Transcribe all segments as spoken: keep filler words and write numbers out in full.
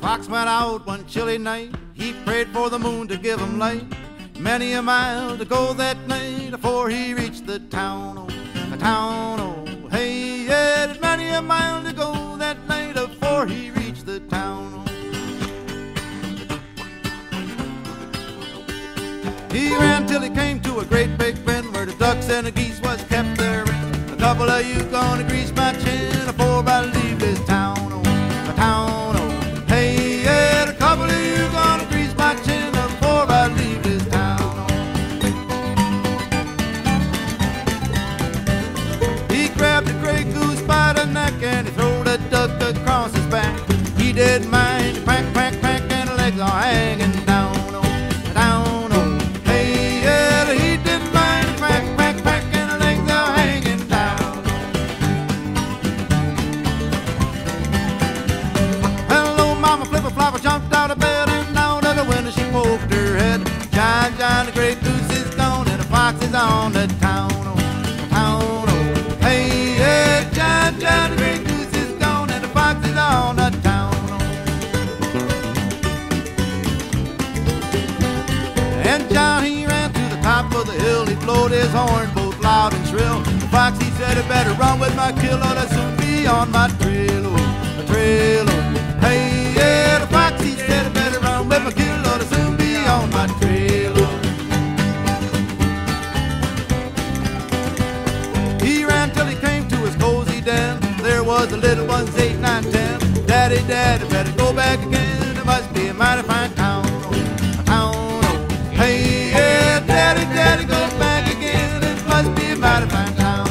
Fox went out one chilly night. He prayed for the moon to give him light. Many a mile to go that night before he reached the town. Oh, the town, oh, hey, yeah, there's many a mile to go that night before he reached the town. Oh. He ran till he came to a great big pen where the ducks and the geese was kept there. A couple of you gonna grease my chin before I leave this town. Oh, the town, oh, hey, yeah, a couple of you gonna grease my chin before I leave this town. He grabbed a gray goose by the neck and he threw the duck across his back. He didn't mind, crack, crack, crack, and the legs are hanging down, oh, down, oh, hey, yeah, he didn't mind, crack, crack, crack, and the legs are hanging down. Hello, Mama Flipper Flopper jumped out of bed and out of the window she poked her head. John, John, the gray goose is gone and the fox is on the town, oh, town, oh, hey, yeah, John, John, the gray goose is gone and the fox is on the town, oh. And John, he ran to the top of the hill, he blowed his horn both loud and shrill. The fox, he said, I better run with my kill or I'll soon be on my trail, oh, the trail, oh, hey, yeah, the fox, he said, I better run with my kill or I'll soon be on my trail, oh. He ran till he came to his cozy den. There was the little ones, eight, nine, ten. Daddy, Daddy, better go back again. It must be a mighty fine town, oh, a town, oh, hey, yeah, Daddy, Daddy, go back again. It must be a mighty fine town.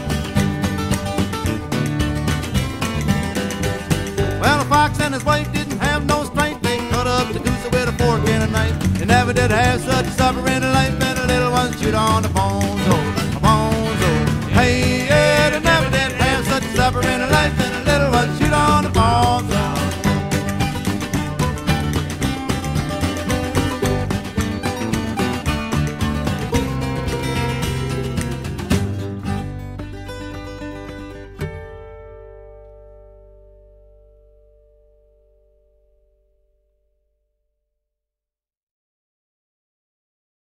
Well, the fox and his wife didn't have no strength. They cut up the goose with a fork and a knife. They never did have such a supper in their life, and the little ones chewed on the bone.